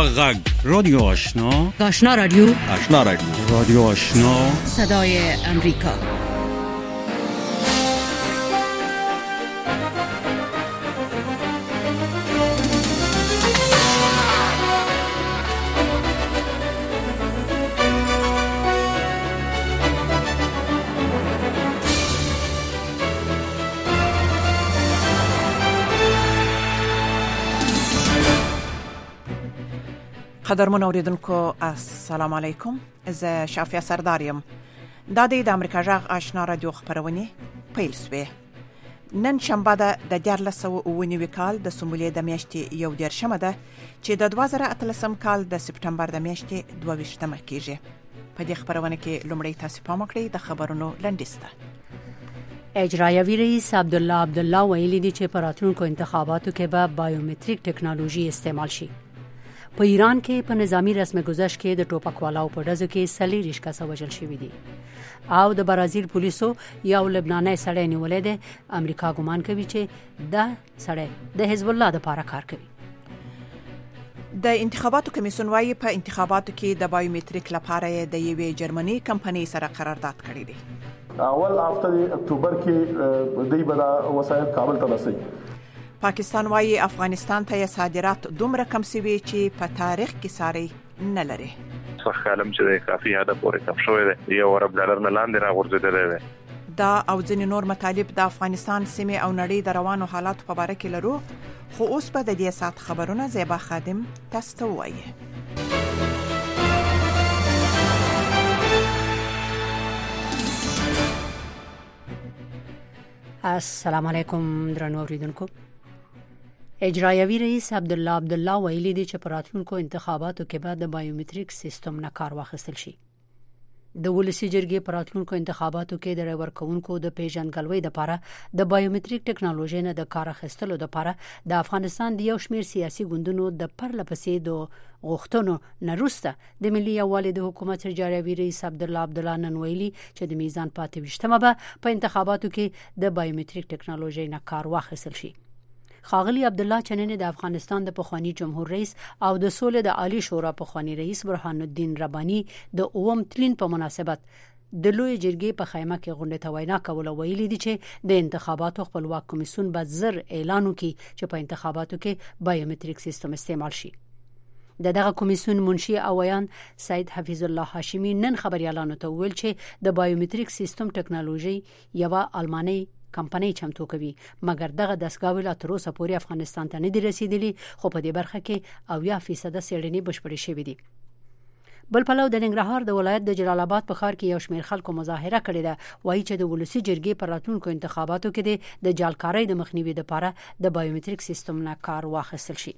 غږ رادیو آشنا، آشنا رادیو، آشنا رادیو، رادیو آشنا، صدای امریکا. قدرمن اوریدونکو السلام علیکم. زه شافیا سرداریم. دا د امریکا جغ آشنا رادیو خبرونه پیل سوی. نن شنبه ده د 1409 کال د سمولې د میاشتې 11 ده چې د 2013 کال د سپټمبر د میاشتې 22 کېږي. په دې خبرونه کې لومړی تاسو پام وکړئ د خبرونو لنډیسته. اجرایوي رئیس عبدالله ویلي دی چې په راتلونکو انتخاباتو کې به بایومټریک ټکنالوژي استعمال شي. په ایران کې په نظامی رسم گذشت کې د ټوپکوالو په ډزو کې 40 کسان وژل شوي دي او د برازیل پولیسو یو لبناني سړی نیولې ده. امریکا ګمان کوي چې دا سړی د حزب الله لپاره کار کوي. د انتخاباتو کمیسیون وايي په انتخاباتو کې د بایومټریک لپاره د یوې جرمني کمپنۍ سره قرارداد کړی دی. اول هفته اکتوبر کې دوی به وسایل کابل ته رسي. پاکستان وايي افغانستان ته صادرات دومره کم شوي چې په تاریخ کې ساري نه لري. څه خیالم چې کافي هدا پورې کم شوی دی، یو ارب ډالر نه لاندې راغورځېدلی دی. دا او ځینې نور مطالب د افغانستان سیمه او نړۍ د روانو حالاتو په اړه کې لرو، خو اوس په د دې سات خبرونه زیبا خادم تاسو ته وایي. السلام علیکم درنو اوریدونکو. اجرایوي رئیس عبدالله ویلي دی چې په راتلونکو انتخاباتو کې به د بایومټریک سیستم نه کار واخیستل شي. د ولسی جرګې په راتلونکو انتخاباتو کې د رای ورکوونکو د پیژندګلوۍ لپاره د بایومټریک ټکنالوژي نه د کار اخیستلو لپاره د افغانستان د یو شمېر سیاسي ګوندونو د پرلپسې د غوښتنو نه وروسته د ملي یووالي د حکومت اجرایوي رئیس عبدالله نن ویلي چې د میزان 28مه به په انتخاباتو کې د بایومټریک ټکنالوژي نه کار واخیستل شي. خاغلی عبدالله چننه د افغانستان د پخوانی جمهور رئیس او د سولې د عالی شورا پخوانی رئیس برهان الدین ربانی د اوم تلین په مناسبت د لوی جرګې په خیمه کې غونډه ته وینا کول ویلي دي چې د انتخاباتو خپلواک کمیسیون به زر اعلان وکړي چې په انتخاباتو کې بایومټریک سیستم استعمال شي. دغه کمیسیون منشي او ویان سید حفیظ الله هاشمی نن خبريالانو ته ویل چې د بایومټریک سیستم ټکنالوژي یو الماني کمپنۍ چمتو کوي، مګر دغه دستګاوې لا تر اوسه پورې افغانستان ته نه دي رسیدلي، خو په دې برخه کې 80% څېړنې بشپړې شوې دي. بل پلو د ننګرهار د ولایت د جلال آباد په ښار کې یو شمېر خلکو مظاهره کړې ده، وایي چې د ولسی جرګې پر راتلونکو انتخاباتو کې د جعلکارۍ د مخنیوي لپاره د بایومټریک سیستم نه کار واخیستل شي.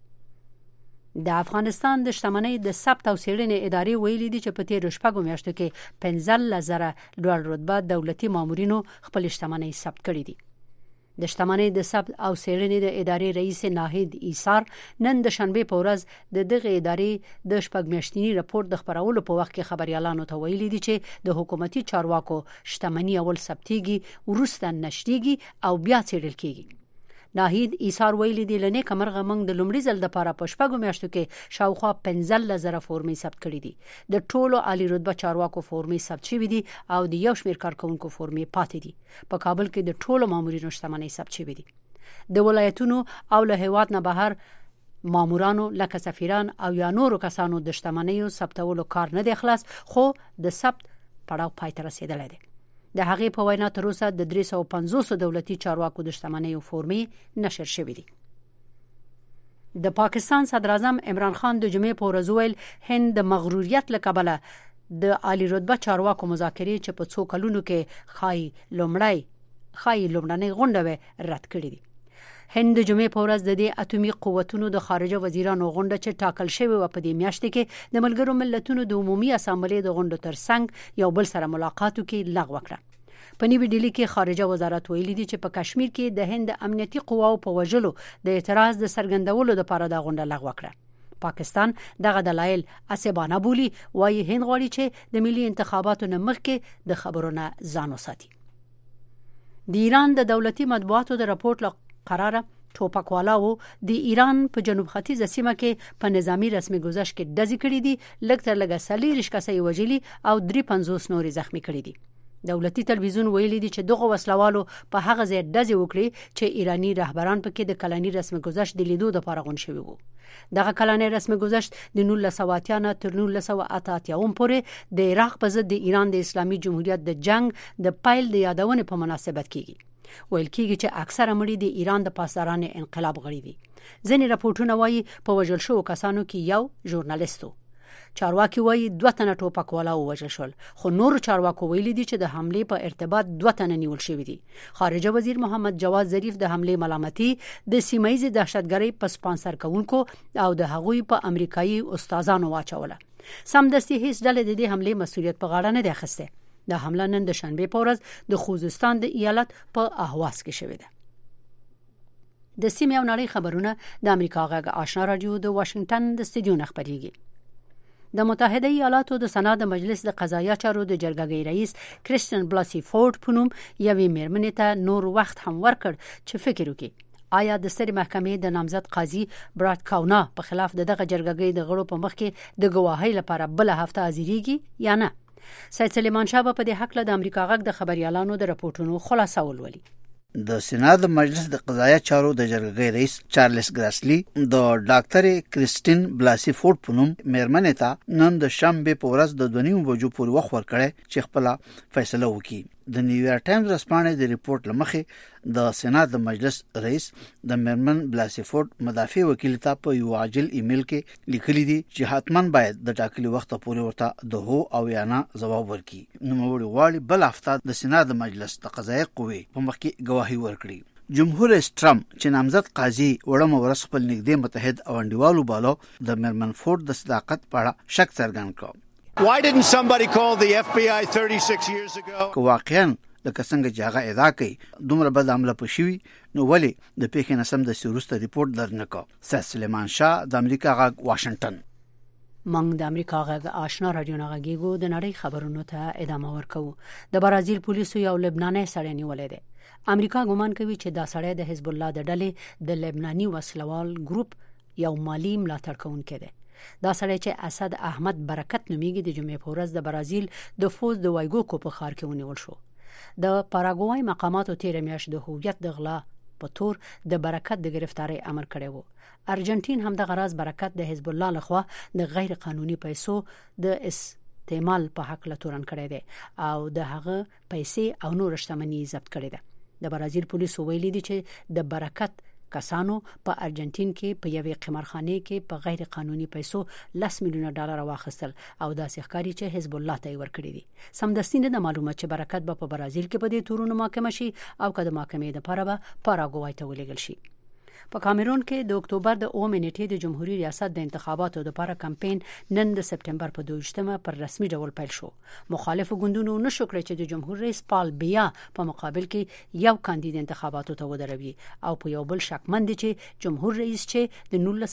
د افغانستان د شتمنۍ د ثبت او څېړنې ادارې ویلي دي چې په تېرو شپږو میاشتو کې 15,000 لوړ رتبه دولتي مامورینو خپل شتمنۍ ثبت کړې دي. د شتمنۍ د ثبت او څېړنې د ادارې رئیس ناهید ایثار نن د شنبه په ورځ د دغه ادارې د شپږ میاشتني راپور د خبرولو په وخت کې خبريالانو ته ویلي دي چې د حکومتي چارواکو شتمنۍ اول ثبتيږي، وروسته نشریږي او بیا څېړل کیږي. ناهید ایثار ویلي دی لنې کمرغه موږ د لومړي ځل لپاره په شپږو میاشتو کې شاوخوا 15,000 فورمې ثبت کړې دي. د ټولو عالی رتبه چارواکو فورمې ثبت شوې دي او د یو شمېر کارکونکو فورمې پاتې دي. په کابل کې د ټولو مامورینو شتمنۍ ثبت شوې دي. د ولایتونو او له هیواد نه بهر مامورانو لکه سفیران او یا نورو کسانو د شتمنیو ثبتولو کار نه دی خلاص، خو د ثبت پړاو پای ته رسیدلی دی. د هغې په وینا تر اوسه د 350 دولتي چارواکو د شتمنیو فورمې نشر شوې دي. د پاکستان صدر اعظم عمران خان د جمعې په ورځ ویل هند د مغروریت له کبله د عالی رتبه چارواکو مذاکرې چې په څو کلونو کې خای لومړنۍ غونډه رد کړې دي. هند د جمعې په ورځ د دې اټومي قوتونو د خارجه وزیرانو غونډه چې ټاکل شوې و په دې میاشت کې د ملګرو ملتونو د عمومي اسامبلې د غونډو ترڅنګ یو بل سره ملاقاتو کې لغوه کړه. په نیوي ډیلی کې خارجه وزارت ویلي دی چې په کشمیر کې د هند امنیتي قواو په وژلو د اعتراض د څرګندولو لپاره د غونډه لغوه کړه. پاکستان دغه دلایل اسبانه بولی، وايي هند غواړي چې د ملي انتخاباتو نه مخکې د خبرونه ځان وساتي. د ایران د دولتي مطبوعاتو د راپورټ قراره ټوپکوالاو د ایران په جنوب ختیځه سیمه کې په نظامی رسمي گذشت کې ډزې کړې دي، لږ تر لږه 40 کسې وژلي او 350 نور زخمی کړي دي. دولتي تلویزیون ویلي دي چې دغه وسلوالو په هغه ځای ډزې وکړي چې ایرانی رهبران پکې د کلنی رسمي گذشت د لیدو لپاره غونډ شوي وو. دغه کلنی رسمي گذشت د 1980 تر 1988 پورې د عراق په ضد د ایران د اسلامي جمهوریت د جنگ د پایل د یادونې په مناسبت کیږي. ویل کیږي چې اکثره مړي د ایران د پاسداران انقلاب غړي دي. ځینې راپورټونه وایي په وژل شو کسانو کې یو ژورنالیستو. چارواکي وایي 2 تنه ټوپکوالا ووژل شول، خو نور چارواکو ویلي دي چې د حمله په ارتباط 2 تنه نیول شوي دي. خارجه وزیر محمد جواد ظریف د حمله ملامتي د سیمایي دهشتګرۍ په سپانسر کوونکو او د هغوی په امریکایي استادانو واچوله. سمدستي هیڅ ډله د دې حمله مسؤلیت په غاړه نه دی اخیسته. د حمله نن د شنبه په ورځ د خوزستان د ایالت په اهواز کې شوې ده. د سیمې او نړۍ خبرونه د امریکا غږ آشنا رادیو د واشنگټن د استودیو نه خبريږي. د متحده ایالاتو د سنا د مجلس د قضایه چارو د جرګې رئیس کریستین بلاسي فورد په نوم یوې میرمنې ته نور وخت هم ورکړ چې فکر وکړي آیا د سترې محکمې د نامزد قاضي براد کاونا په خلاف دغه جرګې د غړو په مخ کې د گواهی لپاره بل هفته حاضرېږي یا نه. سید سلیمان شاه په دې حق له د امریکا غږ د خبريالانو د راپورټونو خلاصه ولولي. د سنا د مجلس د قضایه چارو د جرګې رئیس چارلز ګراسلی د ډاکټر کریستین بلاسي فورد په نوم میرمنې ته نن د شنبه په ورځ د 2:30 بجو پورې وخت ورکړی چې خپل فیصله وکړي. د نیویارک ټایمز رسپانې د ریپورت لمخې د سنا د مجلس رئیس د میرمن بلاسي فورد مدافع وکیل ته په یو عاجل ایمیل کې لیکلي دي چې حتماً باید د ټاکلي وخت پورې ورته د هو او یا نه ځواب ورکړي. نوموړي غواړي بل هفته د سنا د مجلس د قضایه قوې په مخ کې گواهی ورکړي. جمهور رئیس ټرمپ چې نامزد قاضي وړم ورس خپل نږدې متحد او انډیوالو بالو د میرمن فورد د صداقت په اړه شک څرګند کړ. Why didn't somebody call the FBI 36 years ago? که واقعاً لکه څنګه چې هغه ادعا کوي دومره بد عمله پښوی نو ولې د پیښې نسم د سروسته ریپورت درنکو. سید سلیمان شاه د امریکا غږ واشنگټن. موږ د امریکا غږ آشنا رادیو نه غږیږو. د نړۍ خبرونو ته ادامه ورکوو. د برازیل پولیسو یو لبناني سړی نیولې ده. امریکا ګومان کوي چې دا سړی د حزب الله د ډلې د لبناني وسلوال ګروپ یو مالی ملاتړ کوونکی دی. دا سړی چې اسد احمد برکت نومیږي د جمعې په ورځ د برازیل د فوز د وایګوکو په ښار کې ونیول شو. د پاراګوای مقاماتو تیر میاشت د هویت د غلا په تور د برکت د گرفتاری امر کړی وو. ارجنټین هم د غراز برکت د حزب الله لخوا د غیر قانوني پیسو د استعمال په حق لتورن کړی دی او د هغه پیسې او نور شتمنۍ ضبط کړی ده. د برازیل پولیسو ویلي دي چې د برکت کسانو په ارجنټین کې په یوې قمارخانه کې په غیر قانوني پیسو $10 میلیونه واخیستل او داسې ښکاري چې حزب الله ته ورکړي دي. سمدستي نه معلومه چې برکت به په برازیل کې په دې تورونو محاکمه شي او که د محاکمې لپاره به پاراګوای ته ولېږل شي. په کامرون کې د اکتوبر د 9 نیټې د جمهوریت ریاست د انتخاباتو لپاره کمپاین نن د سپټمبر په 22مه پر رسمي ډول پیل شو. مخالفو ګوندونو نشو کړی چې د جمهور رئیس پال بیا په مقابل کې یو کاندید انتخاباتو ته ودروي او په یو بل شکمن دي چې جمهور رئیس چې د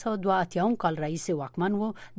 1982 کال رئیس واکمن وو د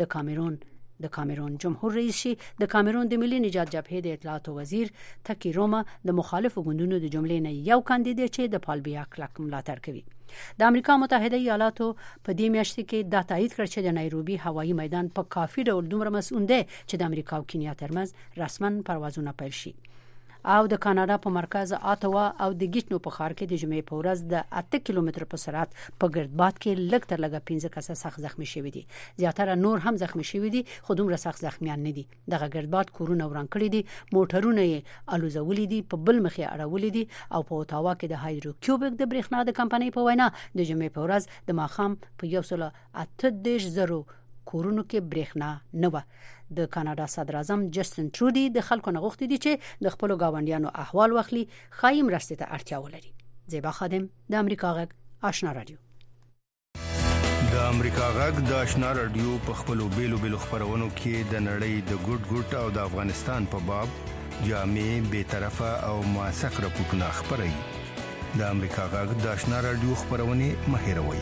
کامرون جمهور رئیس شي. د کامرون د ملي نجات جبهې د اطلاعات وزیر تکی روما د مخالفو ګوندونو د جملې نه یو کاندید چې د پال بیا کلک ملاتړ کوي. د امریکا متحده ایالاتو په دې میاشت کې دا تایید کړ چې د نایروبي هوایي میدان په کافي ډول دومره مسؤل دی چې د امریکا او کینیا ترمنځ رسماً پروازونه پیل شي. او د کاناډا په مرکز آټوا او د ګیټنو په ښار کې د جمعې په ورځ د 8 کیلومتر په سرعت په ګردباد کې لږ تر لږه 15 کسه سخت زخمی شوي دي. زیاتره نور هم زخمی شوي دي خو دومره سخت زخمیان نه دي. دغه ګردباد کورونه وران کړي دي، موټرونه یې الوزولي دي، په بل مخ یې اړولي دي او په اوتاوا کې د هایدرو کیوبیک د برېښنا د کمپنۍ په وینا د جمعې په ورځ د ماښام په 1.8 کورونو کې برېښنا نه و. د کاناډا صدر اعظم جسټن ټرودي د خلکو نه غوښتي دي چې د خپل گاونډیانو احوال واخلي، خای مرستې ته اړتیا ولري. زیبا خادم د امریکا غږ آشنا رادیو. د امریکا غږ د آشنا رادیو په خپل بیلو خبرونو کې د نړۍ د ګډ او د افغانستان په باب جامع، بی‌طرفه او موثق راپورټونه خبري. د امریکا غږ د آشنا رادیو خبرونه مهیروي.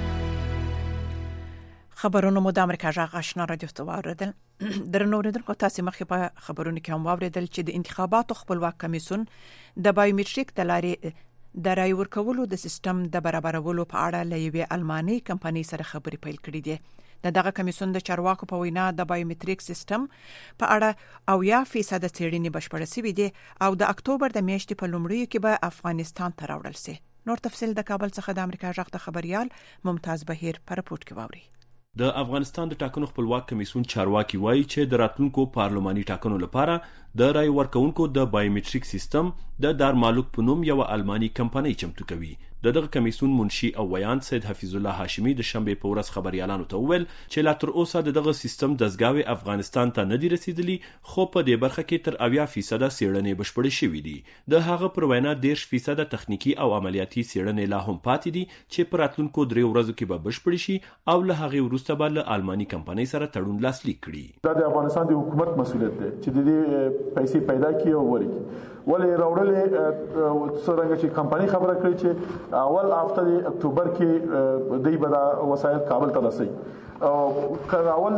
خبرونه مو د امریکا غږ آشنا رادیو ته واوریدل. درنو اوریدونکو تاسو مخکې په خبرونه کې هم واوریدل چې د انتخاباتو خپلواک کمیسیون د بایومټریک د لارې د رای ورکولو د سیستم د برابرولو په اړه له یوې الماني کمپنۍ سره خبرې پیل کړې دي. دغه کمیسیون د چارواکو په وینا د بایومټریک سیستم په اړه 80% څېړنې بشپړې شوې دي او د اکتوبر د میاشتې په لومړیو کې به افغانستان ته راوړل شي. نور تفصیل د کابل څخه د امریکا غږ خبريال ممتاز بهیر په رپورت کې واوري. د افغانستان د ټاکنو خپلواک کمیسیون چارواکي وایي چې د راتلونکو پارلماني ټاکنو لپاره د رای ورکونکو د بایومټریک سیستم د دارمالوک په نوم یو الماني کمپنۍ چمتو کوي. دغه کمیسیون منشي او ویان سید حفیظ الله هاشمی د شنبه په ورځ خبريالانو ته وویل چې لا تر اوسه دغه سیستم دزګاوي افغانستان ته نه دی رسیدلی، خو په دې برخه کې تر 80% څېړنې بشپړې شوې دي. د هغه پر وینا 10% تخنیکی او عملیاتي څېړنې لا هم پاتې دي چې پر راتلونکو 3 ورځو کې به بشپړې شي او له هغه وروسته به له الماني کمپنۍ سره تړون لاسلیک کړي. دا د افغانستان د حکومت مسؤلیت دی چې د دې پیسې پیدا کړي او ورکړي. ولې راوړلې څنګه چې کمپنۍ خبره کړې چې اول هفته د اکتوبر کې دوی به دا وسایل کابل ته رسي او کله اول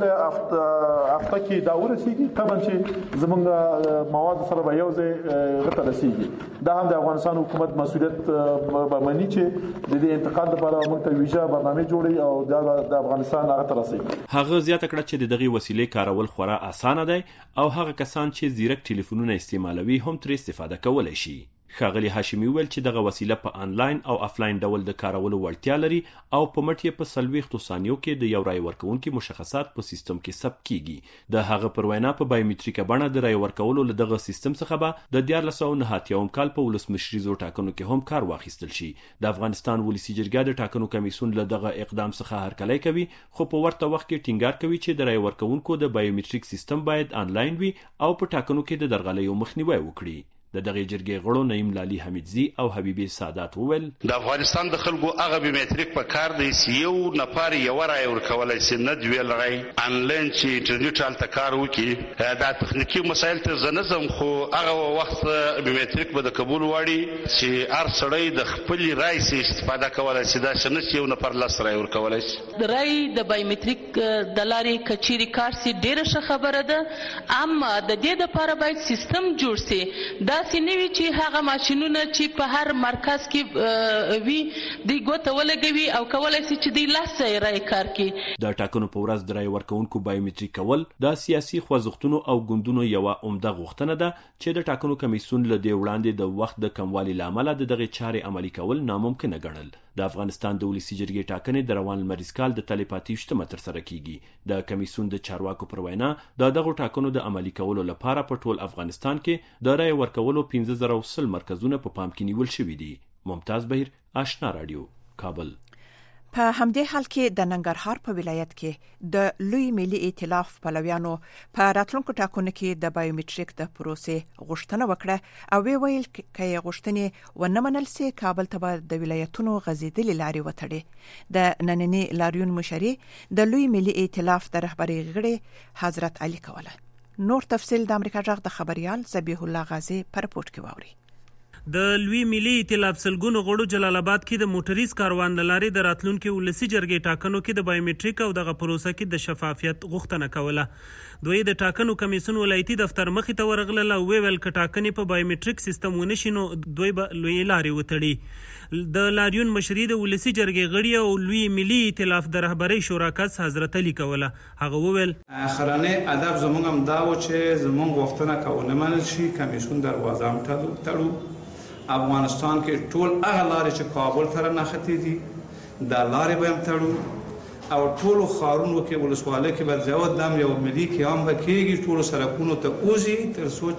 هفته کې دا ورسیږي قبل چې زمونږ مواد سره به یو ځای غته رسیږي. دا هم د افغانستان حکومت مسؤلیت به مني چې د دې انتقال لپاره موږ ته ویژه برنامه جوړي او د افغانستان هغه ته رسي. هغه زیاته کړه چې دغه وسیلې کارول خورا اسانه دی او هغه کسان چې زیرک ټلیفونونه استعمالوي هم تر استفاده کولای شي. ښاغلي هاشمی ویل چې دغه وسیله په انلاین او افلاین ډول د کارولو وړتیا لري او په مټ په 40 ثانیو کې د یو رای ورکونکو مشخصات په سیستم کې ثبت کیږي. د هغه پر وینا په بایومټریک بڼه د رای ورکولو له دغه سیستم څخه به د 1999 کال په ولسمشریزو ټاکنو کې هم کار واخیستل شي. د افغانستان ولسی جرګه د ټاکنو کمیسیون له دغه اقدام څخه هرکلی کوي، خو په ورته وخت کې ټینګار کوي چې د رای ورکونکو د بایومټریک سیستم باید انلاین وي او په ټاکنو کې د درغلیو مخنیوي وکړي. د دغه جرګې غړو نعیم لالي حمیدزي او حبیبي سادات وویل د افغانستان د خلکو هغه بیومټریک په کار دی چې یو نفر یو رای ورکولای شي نه دوی لري انلاین چې انټرنیټ حالت کار وکړي. دا تخنیکی مسایل ته زنظم خو هغه وخت بیومټریک به د قبول واړي چې هر سړی د خپل رای سي استفاده کولای شي. دا شنه یو نفر لاس رای ورکولای شي. د رای د بایومټریک د لارې کچيري کار سي ډیره ښه خبره ده، اما د دې لپاره باید سیستم جوړ سي. دا سینوي چې هغه ماشينونه چې په هر مرکز کې وي دی ګوته ولګوي او کولای شي چې دی لاس رای کار کوي. د ټاکنو په ورځ د رای ورکونکو بایومټریک کول د سیاسي خوځښتونو او ګوندونو یو عمده غوښتنه ده چې د ټاکنو کمیسیون له دې وړاندې د وخت د کموالي لامل د دغه چارې عملي کول ناممکن ګڼل. د افغانستان د ولسی جرګې ټاکنې د روان لمریز کال د تلیپاتي شتمه تر سره کیږي. د کمیسیون د چارواکو پر وینا د دغه ټاکنو د عملي کولو لپاره په ټول افغانستان کې د رای ورکولو 15,000 مرکزونه په پام کې نیول شوي دي. ممتاز بهیر، آشنا رادیو، کابل. په همدې حال کې د ننګرهار په ولایت کې د لوی ملي ائتلاف پلویانو په راتلونکو ټاکنو کې د بایومټریک د پروسې غوښتنه وکړه او ویل چې غوښتنې ونه منل سي کابل ته د ولایتونو غزیدلې لارې وتړي. د نننی لاریون مشري د لوی ملي ائتلاف د رهبری غړي حضرت علي کوله. نور تفصیل د امریکا غږ د خبريال ذبیح الله غازی په رپورت کې واوري. د لوی ملي ائتلاف سلګونو غړو جلال آباد کې د موټریز کاروان لارې د راتلونکو ولسی جرګې ټاکنو کې د بایومټریک او دغه پروسه کې د شفافیت غوښتنه کوله. دوی د ټاکنو کمیسیون ولایتي دفتر مخې ته ورغله او ویل ک ټاکنې په بایومټریک سیستم ونشینو دوی به لوی لارې وتړي. د لاریون مشري د ولسی جرګې غړي او لوی ملي ائتلاف د رهبری شوراکس حضرت علي کوله. هغه وویل اخرانه هدف زموږ هم دا و چې زموږ غوښتنه کوونه منل شي کمیسیون دروازه هم تړو. افغانستان کې ټول هغه لارې چې کابل ته نه ختې دي دا لارې به هم تړو او ټول خارونو کې ولسوالۍ کې به زیات دم یو ملي کې هم بکیږي ټول سرکونو ته اوزي تر څو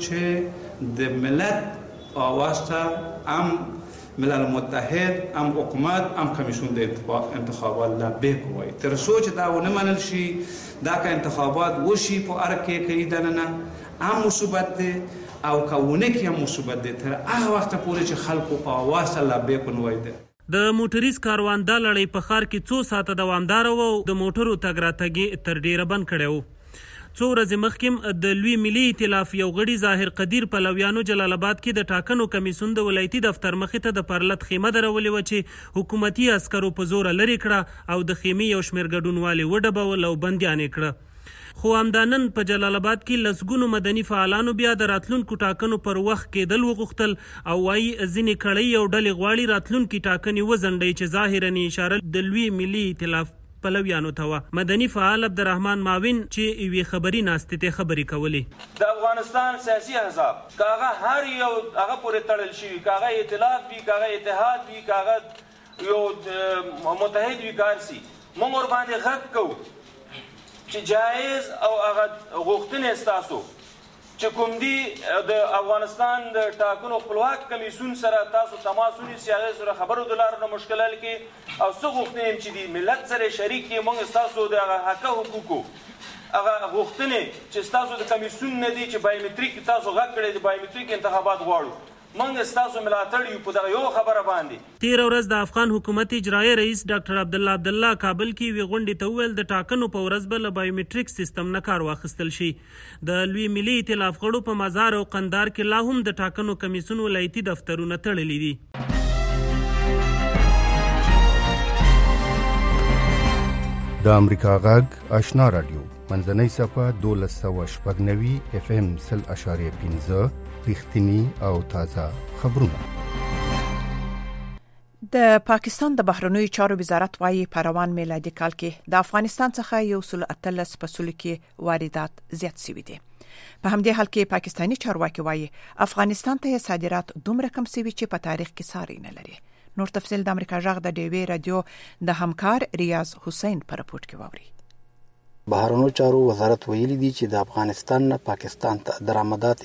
چې د ملت اواز ته هم ملل متحد هم حکومت هم کمیسیون د انتخابات لبیک وای تر څو چې دا ونه منل شي دا که انتخابات وشي په اړه کې کوي دننه هم مثبت دي او کاونه کې هم مثبت دي تر هغه وخت پورې چې خلکو اواز ته لبیک ونوي دي. د موټریز کاروان د لړۍ په خار کې 2 ساعته دوامدار وو د موټرو تګ راتګ تر ډیره بند کړو. 2 ورځې مخکې د لوی ملي ائتلاف یو غړي ظاهر قدیر پلویانو جلال آباد کې د ټاکنو کمیسیون د ولایتي دفتر مخې ته د پرلط خیمه درولې و چې حکومتي عسکرو په زور لري کړه او د خیمې یو شمېر ګډونوالي وډبول او بندیان کړه. خو همدانن په جلال آباد کې لسګونو مدني فعالانو بیا د راتلونکو ټاکنو پر وخت کېدل وغوښتل او وايي ځینې کړۍ او ډلې غواړي راتلونکي ټاکنې وځنډوي چې ظاهراً اشاره د لوی ملي ائتلاف پلویانو ته وه. مدني فعال عبدالرحمن معاون چې یوې خبري ناستې ته خبرې کولې. د افغانستان سیاسي احزاب که هغه هر یو هغه پورې تړل شوي، که هغه ائتلاف وي، که هغه اتحاد وي، که هغه یو متحد وي کار سي، موږ ورباندې غږ کوو چې جایز او هغه غوښتنې ستاسو چې کوم دي د افغانستان د ټاکنو خپلواک کمیسیون سره تاسو تماس ونیسئ، هغې سره خبرو د لارو نه مشکل حل کړي او څه غوښتنې چې دي ملت سره شریک کړي. موږ ستاسو د هغه حقه حقوقو هغه غوښتنې چې ستاسو د کمیسیون نه دي چې بایومټریک تاسو غږ کړی د بایومټریک انتخابات غواړو، موږ ستاسو ملاتړ یو په دغه یو خبره باندې. تېره ورځ د افغان حکومت اجرایي رئیس ډاکټر عبدالله کابل کې یوې غونډې ته وویل د ټاکنو په ورځ به له بایومټریک سیستم نه کار واخیستل شي. د لوی ملي ائتلاف غړو په مزار او قندار کې لا هم د ټاکنو کمیسیون ولایتي دفترونه تړلي دي. د امریکا غږ آشنا رادیو منځنۍ صفحه 1290 FM 0.5 رښتینی او تازه خبرونه. د پاکستان د بهرنیو چارو وزارت وايي په روان میلادي کال کې د افغانستان څخه 113% کې واردات زیات شوي دي. په همدې حال کې پاکستاني چارواکي وايي افغانستان ته صادرات دومره کم شوي چې په تاریخ کې ساری نه لري. نور تفصیل د امریکا غږ د ډیوی رادیو د همکار ریاض حسین پر رپورت کې واوري. بهرنیو چارو وزارت ویلي دی چې د افغانستان نه پاکستان ته درآمدات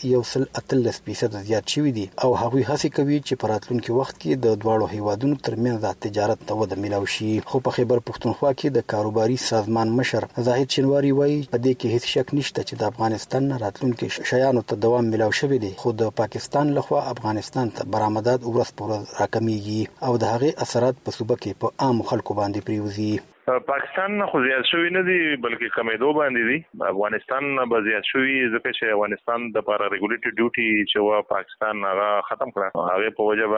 113% زیات شوي دي او هغوی هڅه کوي چې په راتلونکي وخت کې د دواړو هیوادونو ترمنځ د تجارت ته وده ملاوي شي. خو په خیبر پښتونخوا کې د کاروباري سازمان مشر زاهد شنواری وایي په دې کې هیڅ شک نشته چې د افغانستان نه راتلونکي شیانو ته دوام ملاوي شوی دی، خو د پاکستان لخوا افغانستان ته برآمدات ورځ په ورځ راکمیږي او د هغې اثرات په صوبه کې په عام خلکو باندې پریوزي. پاکستان خو زیات شوی نه دی بلکې کمیدو باندې دی. افغانستان به زیات شوی ځکه چې افغانستان د لپاره ریګولیټډ ډیوټي چې وا پاکستان هغه ختم کړه، هغه په وجه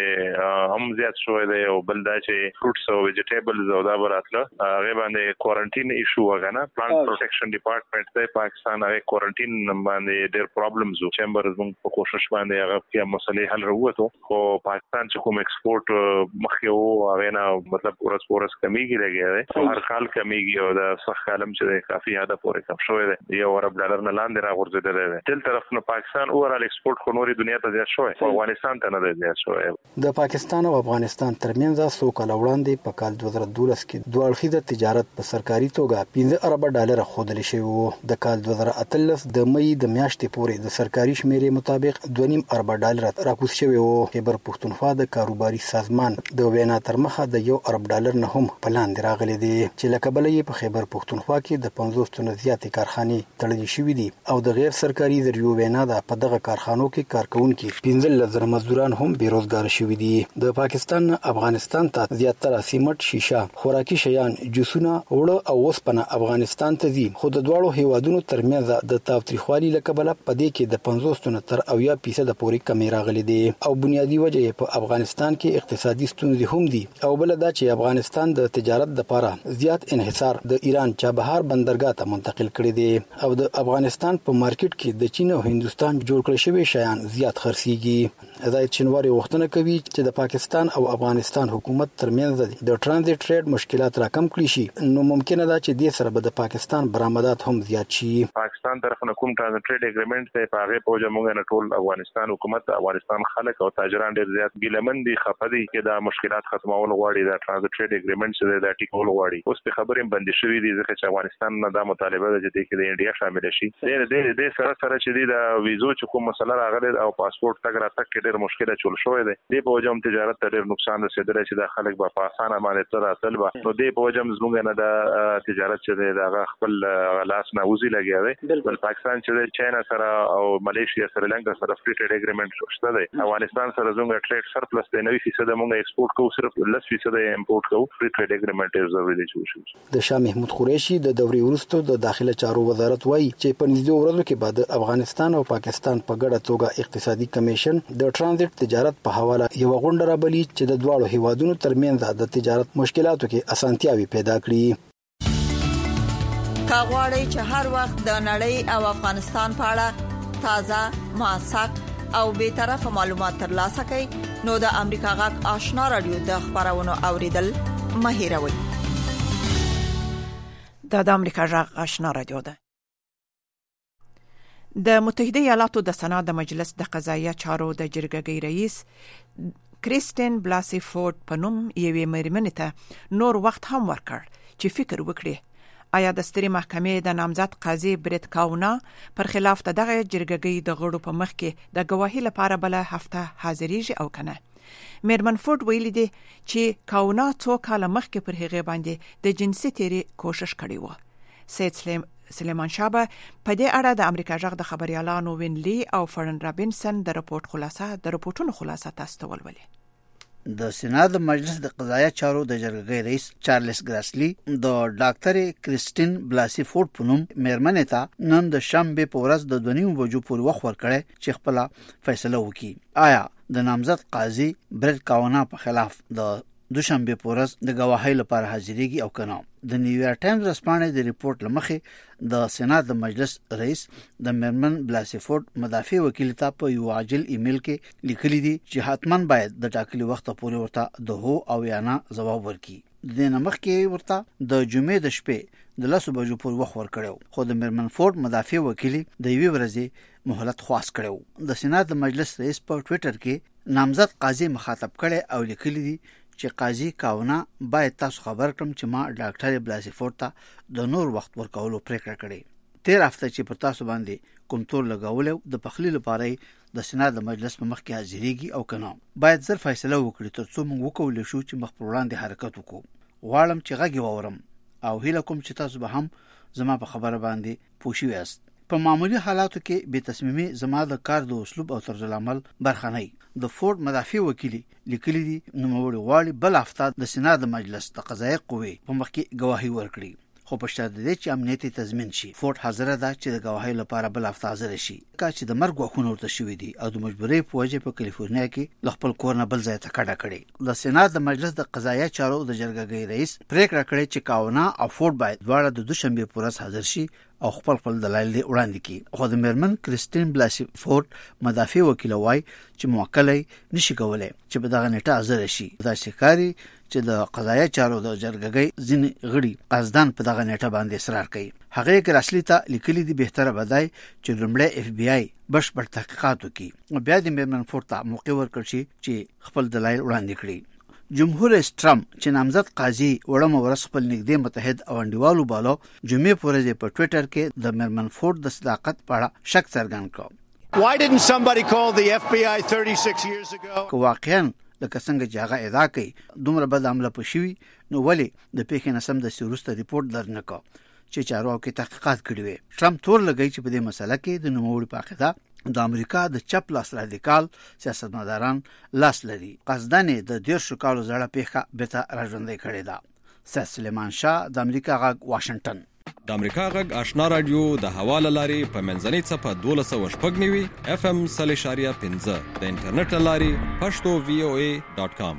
باندې هم زیات شوی دی او بل دا چې فروټس او ویجیټیبلز او دا براتله هغه باندې کوارنټین ایشو وغنه پلانټ پروټیکشن ډپارټمنټ د پاکستان هغه کوارنټین باندې ډېر پرابلمز او چیمبرز موږ په کوشش باندې هغه کې مسلې حل وروته. خو پاکستان چې کوم ایکسپورټ مخکې وو هغه نه مطلب ورس کمیږي لګي هر کال کمیږي او د صح کالم چې کافي حد پورې کم شوی دی، یو ارب ډالر نه لاندې راغورځیدل دی. تل طرف نه پاکستان اورال ایکسپورټ خو نوري دنیا ته زیات شوی، افغانستان ته نه زیات شوی. د پاکستان او افغانستان ترمنځ څو کال وړاندې په کال 2012 کې دوه اړخیزه تجارت په سرکاري توګه 15 ارب ډالر خودل شوی وو. د کال 2013 د مې د میاشتې پورې د سرکاري شمیرې مطابق 2.5 ارب ډالر راکوز شوی وو. خیبر پښتونخوا د کاروباري سازمان د وینا تر مخه د 1 ارب ډالر نه هم په لاندې راغلی دی چې لکه بل یې په خیبر پښتونخوا کې د 50 تنو زیاتې کارخانې تړلې شوې دي او د غیر سرکاري ذریعو وینا ده په دغه کارخانو کې کارکونکي 15,000 مزدوران هم بیروزګار شوي دي. د پاکستان افغانستان ته زیاتره سیمټ، شیشه، خوراکي شیان، جوسونه، وړه او اوسپنه افغانستان ته دي، خو د دواړو هیوادونو ترمنځ د تاوتریخوالي له کبله په دې کې د 50 تنو تر 80% پورې کمی راغلي دي او بنیادی وجه په افغانستان کې اقتصادي ستونزې هم دي او بل دا چې افغانستان د تجارت لپاره زیات انحصار د ایران چابهار بندرګاه ته منتقل کړی دی او د افغانستان په مارکیټ کې د چین او هندستان جوړ کړی شوی شیان زیات خرڅيږي. زاهد شنواری غوښتنه کوي چې د پاکستان او افغانستان حکومت ترمنځ د ترانزیت ټریډ مشکلات راکم کړي شي، نو ممکنه ده چې دې سره به د پاکستان برآمدات هم زیات شي. پاکستان طرف نه کوم ترانزیت ټریډ اګریمنټ ته په هغه پوجا موږ نه ټول افغانستان حکومت، افغانستان خلک او تاجران ډیر زیات ګیلمن دي، خفدي چې دا مشکلات ختمول غواړي، دا ترانزیت ټریډ اګریمنټ چې دا ټیکول غواړي. اوس په خبرې باندې شوې دي ځکه چې افغانستان نه دا مطالبه ده چې د انډیا شامل شي. د سره چې د ویزو چې کوم مسله راغله او پاسپورت تګ راتګ کې ډېر مشکل چول شوې ده، د په وجه هم تجارت ته ډېر نقصان رسیدلی چې د خلک په اسانه باندې تر راتل به نو د په وجه زموږ نه د تجارت چې د خپل لاس نه وزي لګیا دی. بل پاکستان چې چاینا سره او ملیشیا سره لنګ سره فری ټریډ اګریمنټ شته دی، افغانستان سره زموږ ټریډ سرپلس دی، 90% موږ ایکسپورټ کوو، صرف 10% امپورټ کوو. فری ټریډ اګریمنټ ضروري دی چې وشي. د شاه محمود قریشي د دوري وروسته د داخله چارو وزارت وایي چې په نږدې ورځو کې بعد افغانستان او پاکستان په ګډه توګه اقتصادي کمیشن د ترانزیت تجارت په حواله یو غونډه رابلي چې د دواړو هیوادونو ترمنځ د تجارت مشکلاتو کې اسانتیاوي پیدا کړي. کاغوري چې هر وخت د نړۍ او افغانستان په اړه تازه، موثق او به طرفه معلومات ترلاسه کړئ نو د امریکا غږ آشنا رادیو د خبرونو اوریدل مه هېروئ. د امریکا غږ آشنا رادیو ده. د متحده ایالاتو د سنا د مجلس د قضایه چارو د جرګې رئیس کریستین بلاسي فورد په نوم یوې مېرمنې ته نور وخت هم ورکړ چې فکر وکړي آیا د سترې محکمې د نامزد قاضي بریت کاونا پر خلاف دغه جرګې د غړو په مخ کې د گواهی لپاره بل هفته حاضرېږي او کنه. مېرمن فورد ویلي دي چې کاونا څو کاله مخکې پر هغه باندې د جنسي تیری کوشش کړی و. سید سلیمان شابه په دې اړه د امریکا غږ د خبريالانو وینلی او فرن رابینسن د رپورټونو خلاصه تاسو ته ولولي. د سېنات مجلس د قضایه چارو د جرګې رئیس چارلس ګراسلی د ډاکټر کریستین بلاسي فورد په نوم مېرمنې ته نن د شنبه په ورځ د 2 بجو پورې وخت ورکړی چې خپل فیصله وکړي آیا د نامزد قاضي بریت کاونا په خلاف د دوشنبه په ورځ د گواهی لپاره حاضرېږي او کنه. د نیویارک ټایمز رسپانې د ریپورت لمخې د سېنات د مجلس رئیس د مېرمن بلاسي فورد مدافع وکیل ته په یو عاجل ایمیل کې لیکلي دي چې حتماً باید د ټاکلي وخت پورې ورته د هو او یا نه ځواب ورکړي. د نمخ کې ورته د جمعې د شپې د 10 بجو پورې وخت ورکړو خو د مېرمن فورد مدافع وکیل د یوې ورځې مهلت خواست کړو. د سېنات د مجلس رئیس په ټوئیټر کې نامزد قاضي مخاطب کړي او لیکلي دي چې قاضي کاونا باید تاسو خبر کړم چې ما ډاکټر بلاسي فورد ته د نور وخت ورکولو پریکړه کړې. 13 هفته چې پر تاسو باندې کوم تور لګولو د پخلی لپاره د سېنات د مجلس په مخ کې حاضرېږي او کنه باید زر فیصله وکړي ترڅو موږ وکولای شو چې مخ پر وړاندې حرکت وکړو. غواړم چې غږی وورم او هیله کوم چې تاسو به هم زما په خبره باندې پوښی یاست. په معمولی حالاتو کې به تصمیمي زما د کار د اسلوب او طرز العمل برخه نه. د فورد مدافع وکیل لیکلي دي نوموړي غواړي بل هفته د سېنات د مجلس د قضایي قوې په مخ کې گواهی ورکړي خو په شرط دی چې امنیت تضمین شي. فورد حاضر ده چې د گواهی لپاره بل هفته حاضر شي کا چې د مرګ غوښنه ورته شوې دي او د مجبورۍ په وجه په کالیفورنیا کې خپل کور نه بل ځای ته کډه کړي. د سېنات د مجلس د قضایي چارو د جرګې رئیس پریکړه کړې چې کاونا او فورد باید دواړه د دوشنبه په ورځ حاضر شي او خپل دلایل وړاندې کړي. خو د مېرمن کریستین بلاسي فورد مدافع وکیل وایي چې موکلای نشي کولای چې په دغه نیټه حاضر شي. دا شکاري چې د قضایي چارو د جرګې ځینې غړي قصداً په دغه نیټه باندې اصرار کوي. هغه کراچلی ته لیکلي دي بهتره بدای چې لومړی FBI بشپړ تحقیقات وکړي او بیا د مېرمن فورد ته موقع ورکړي چې خپل دلایل وړاندې کړي. جمهور رئیس ټرمپ چې نامزد قاضي وړم ورس خپل نږدې متحد او انډیوالو بالو جمعې پورې په ټوئیټر کې د مېرمن فورد د صداقت په اړه شک څرګند کړ. Why didn't somebody call the FBI 36 years ago? واقعاً لکه څنګه چې هغه ادعا کوي دومره بد عمله پښوی نو ولی د پیښې نسم د سروسته ریپورت درنکو چې چارواکو کې تحقیقات کړي وي. ټرمپ تور لګی چې په دې مسله کې د نوموړي په عقیده د امریکا د چپ لاس رادیکال سیاستمداران لاس لري. قصداً د 10 کالو زړه پیښه بیرته راژوندۍ کړې ده. سید سلیمان شاه د امریکا غږ واشنگټن. د امریکا غږ آشنا رادیو د حواله لاري په منځنۍ صفه 1290 FM 3.15 د انټرنیټ لاري pashto.voa.com.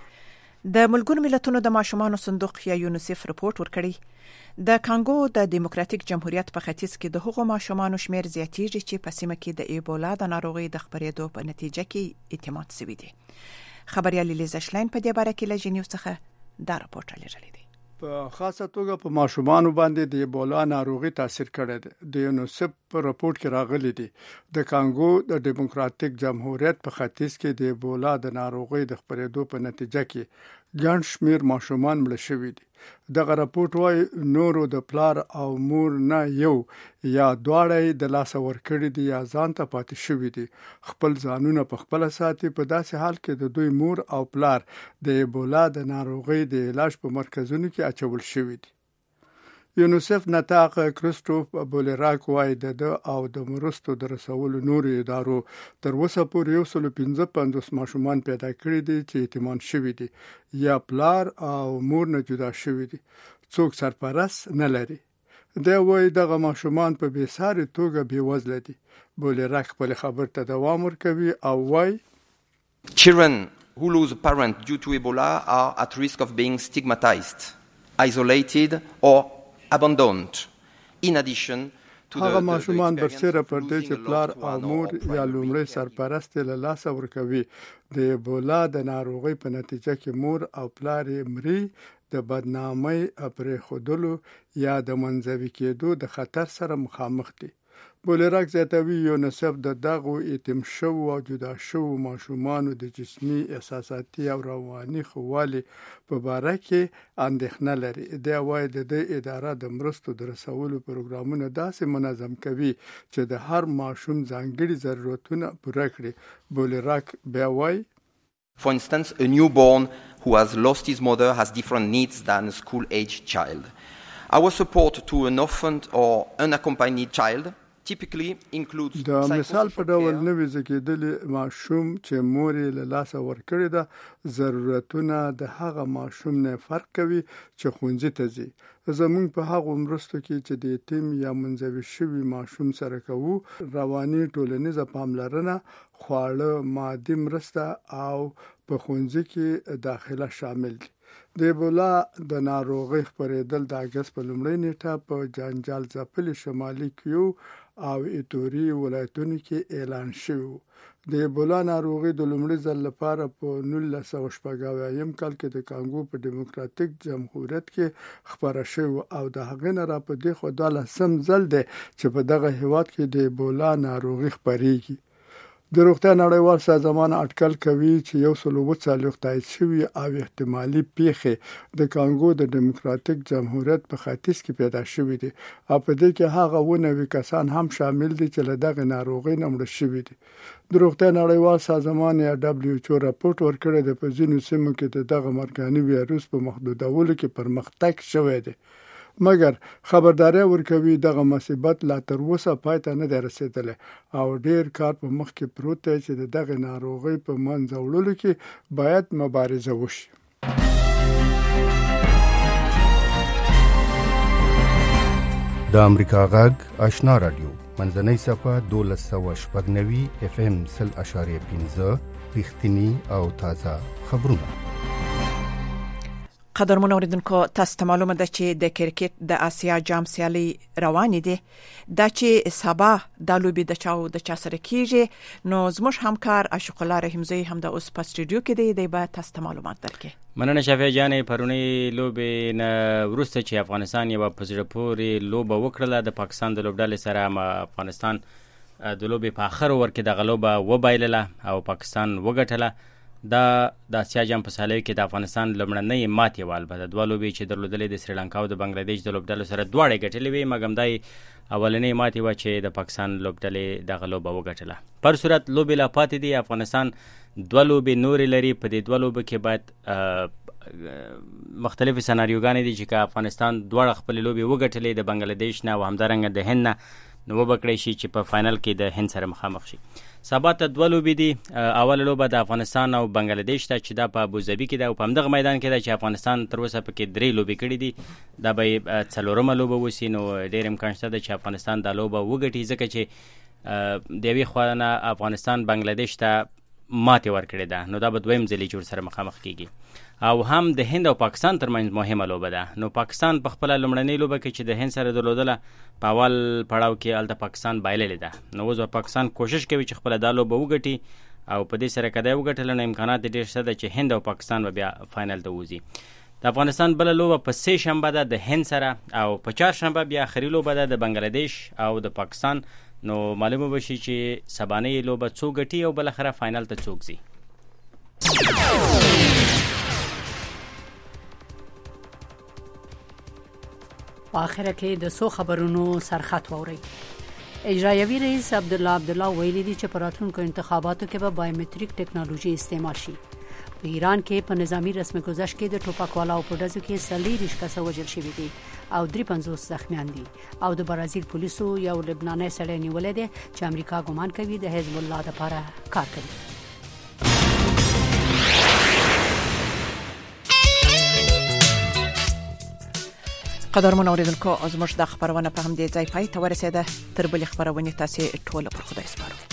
د ملګرو ملتونو د ماشومانو صندوق یا یونیسف رپورت ورکړی د کانګو د دیموکراتیک جمهوریت په ختیځ کې د هغو ماشومانو شمیر زیاتېږي چې په سیمه کې د ایبولا د ناروغۍ د خپرېدو په نتیجه کې اعتماد شوی دی. خبريال لیزا شلاین په دې باره کې له جنیو څخه دا رپورټ لري. په خاصه توګه په ماشومانو باندې د ایبولا ناروغي تاثیر کړی دی. د یونیسف په رپورت کې راغلي دي د کانګو د دیموکراتیک جمهوریت په ختیځ کې د ایبولا د ناروغي د خپرېدو په نتیجه کې ګڼ شمیر ماشومان مړه شوي دي. دغه راپورټ وايي نورو د پلار او مور نه یو یا دواړه د لاس ورکړي دي یا ځان ته پاتې شوي دي. خپل ځانونه په خپل ساتي په داسې حال کې د دوی مور او پلار د ایبولا د ناروغي د علاج په مرکزونو کې اچول شوي دي. یونیسف نتاق کریسټوف بولراک وايي د او د مرستو د رسولو نورو ادارو تر اوسه پورې 155 ماشومان پیدا کړي دي چې یتیمان شوي دي یا پلار او مور نه جدا شوي دي. څوک سرپرست نه لري. دا وايي دغه ماشومان په بیساري توګه بیوزله دي. بولراک خپل خبر ته دوام ورکوي او وايي Children who lose a parent due to Ebola are at risk of being stigmatized, isolated or abandoned. in addition هغه ماشومان برسره پر دې چې پلار او مور یا لومړی سرپرست له لاسه ورکوي د ایبولا د ناروغۍ په نتیجه کې مور او پلار یې مري د بدنامۍ پرې خودلو یا د منځوي کېدو د خطر سره مخامخ دي. بولراک زیاتوي یونیسف د دغو یتیم شوو او جدا شوو ماشومانو د جسمي احساساتي او رواني خوالي په باره کې اندېښنه لري. دا وایي د دې اداره د مرستو د رسولو پروګرامونه داسې منظم کوي چې د هر ماشوم ځانګړي ضرورتونه پوره کړي. بولراک بیا وایي For instance, a newborn who has lost his mother has different needs than a school-aged child. Our support to an orphaned or unaccompanied child typically includes د مثال په ډول نوې زیږیدلي ماشوم چې مور یې له لاسه ورکړې ده ضرورتونه د هغه ماشوم نه فرق کوي چې ښوونځي ته ځي. زموږ په هغو مرستو کې چې د یتیم یا منځوي شوي ماشوم سره کوو رواني ټولنیزه پاملرنه، خواړه، مادي مرسته او په ښوونځي کې داخله شامل دي. د ایبولا د ناروغۍ خپرېدل د اګست په لومړۍ نیټه په جانجال ځپلي شمالي کیو او ایتوري ولایتونو کې اعلان شوی. د ایبولا ناروغي د لومړي ځل لپاره په 1980 کال کې د کانګو په ډیموکراتیک جمهوریت کې خپره شوی او د هغې نه را په دې خو دا لسم ځل دی چې په دغه هیواد کې د ایبولا ناروغي خپریږي. د روغتیا نړیوال سازمان اټکل کوي چې 140 تایید شوي او احتمالي پیښې د کانګو د ډیموکراتیک جمهوریت په ختیځ کې پیدا شوي دي او په دې کې هغه 90 کسان هم شامل دي چې له دغه ناروغۍ نه مړه شوي دي. د روغتیا نړیوال سازمان یا WHO راپورټ ورکړی د په ځینو سیمو کې دغه مرګاني ویروس په محدودولو کې پرمختګ شوی دی. مګر خبرداري ورکوي دغه مصیبت لا تر اوسه پای ته نه دی رسیدلی او ډیر کار په مخ کې پروت دی چې دغه ناروغۍ په منځ وړلو کې باید مبارزه وشي. د امریکا غږ آشنا رادیو منځنۍ صفه 1290 FM 0.5 رښتینی او تازه خبرونه. قدرمن اوریدونکو تاسو ته معلومه ده چې د کرکټ د آسیا جام سیالي روانې دي دا چې سبا د لوبي د چا سره کیږي نو زموږ همکار عاشق الله رحیمزی هم د اوس په سټوډیو کې دی به تاسو ته معلومات درکړي. مننه شافعي جانې پرونی لوبي نه ورسته چې افغانستان یو په زړه پورې لوبه وکړه د پاکستان د لوبډلې سره افغانستان د لوبي په اخر ور کې د غلوبه وبایلله او پاکستان وګټله. دا د آسیا جام په سیالیو کې د افغانستان لومړنۍ ماتې وال به د دوه لوبې چې درلودلې د سریلانکا او د بنگلادیش د لوبډلو سره دواړه ګټلې وي مګم دای اولنۍ ماتې و چې د پاکستان لوبډلې د غلوبه وګټله. پر صورت لوبې لا پاتې دي افغانستان دوه لوبې نورې لري په دې دوه لوبو کې باید مختلفې سناریوګانې دي چې افغانستان دواړه خپل لوبې وګټلې د بنگلادیش نه او همدارنګه د هند نه نو وبکړی شي چې په فائنل کې د هند سره مخامخ شي. سبا ته دوه لوبې دي. اوله لوبه د افغانستان او بنگلادیش ته چې دا په ابوظبي کې ده او په همدغه میدان کې ده چې افغانستان تر اوسه پکې 3 لوبې کړې دي. دا به 4مه لوبه وسی نو ډېر امکان شته چې افغانستان دا لوبه وګټي ځکه چې د یوې خوا نه افغانستان بنگلادیش ته ماتې ورکړې ده نو دا به دویم ځل جوړ سره مخامخ کیږي او هم د هند او پاکستان ترمنځ مهمه لوبه ده. نو پاکستان په خپل لومړنۍ لوبه کې چې د هند سره درلودله په اول پړاو کې الته پاکستان بایللې ده نو اوس پاکستان کوشش کوي چې خپل دا لوبه وګټي او په دې سره کده وګټل نو امکانات ډېر شته چې هند او پاکستان به بیا فائنل ته وځي. د افغانستان بل لوبه په 3 شنبه ده د هند سره او په 4 شنبه بیا اخري لوبه ده د بنگلادیش او د پاکستان. نو معلومه بشي چې سبانه لوبه څوک ګټي او بل اخره فائنل ته څوک ځي. په اخره کې د سو خبرونو سرخط ووري. اجرایوي رئیس عبدالله ویلي دی چې په راتلونکو انتخاباتو کې به بایومټریک ټکنالوژي استعمال شي. په ایران کې په نظامی رسم گذشت کې د ټوپکوالاو په ډزو کې 40 کسه وژل شوي دي او 53 زخمیان دي او د برازیل پولیسو یو لبناني سړی نیولې دی چې امریکا ګمان کوي د حزب الله لپاره کار کوي. قدرمن اوریدونکو زموږ د خبرونه په همدې ځای پای ته ورسېده. تر بلې خبرونه تاسو ټول پر خدای سپارو.